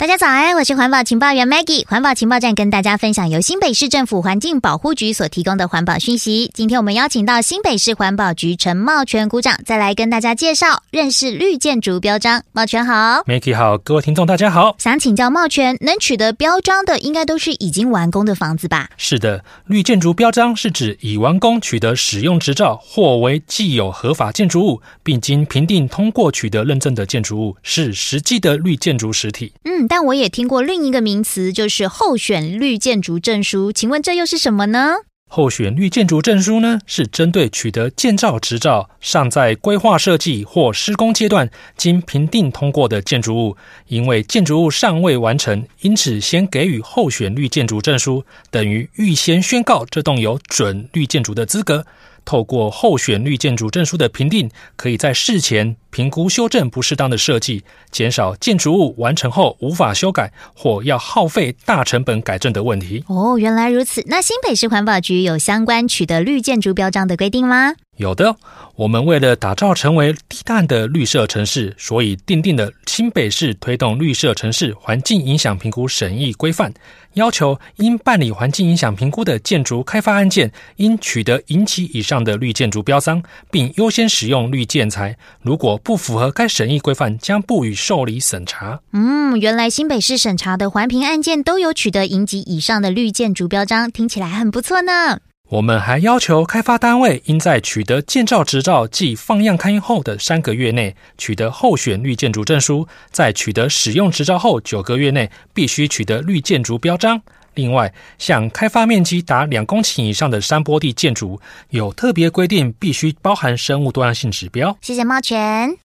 大家早安，我是环保情报员 Maggie。环保情报站跟大家分享由新北市政府环境保护局所提供的环保讯息。今天我们邀请到新北市环保局陈茂全股长，再来跟大家介绍认识绿建筑标章。茂全好。 Maggie 好，各位听众大家好。 想请教茂全，能取得标章的应该都是已经完工的房子吧？ 是的，绿建筑标章是指已完工取得使用执照或为既有合法建筑物，并经评定通过取得认证的建筑物，是实际的绿建筑实体。 但我也听过另一个名词，就是候选绿建筑证书，请问这又是什么呢？ 候选绿建筑证书呢，是针对取得建造执照尚在规划设计或施工阶段经评定通过的建筑物，因为建筑物尚未完成，因此先给予候选绿建筑证书，等于预先宣告这栋有准绿建筑的资格。透过候选绿建筑证书的评定，可以在事前评估修正不适当的设计，减少建筑物完成后无法修改或要耗费大成本改正的问题。 哦，原来如此。那新北市环保局有相关取得绿建筑标章的规定吗？ 有的，我们为了打造成为低碳的绿色城市，所以订定了新北市推动绿色城市环境影响评估审议规范，要求应办理环境影响评估的建筑开发案件，应取得银级以上的绿建筑标章，并优先使用绿建材。如果不符合该审议规范，将不予受理审查。 原来新北市审查的环评案件都有取得银级以上的绿建筑标章，听起来很不错呢。 我们还要求开发单位应在取得建造执照暨放样勘验后的3个月内取得候选绿建筑证书，在取得使用执照后9个月内必须取得绿建筑标章。另外，像开发面积达2公顷以上的山坡地建筑，有特别规定必须包含生物多样性指标。 谢谢茂全。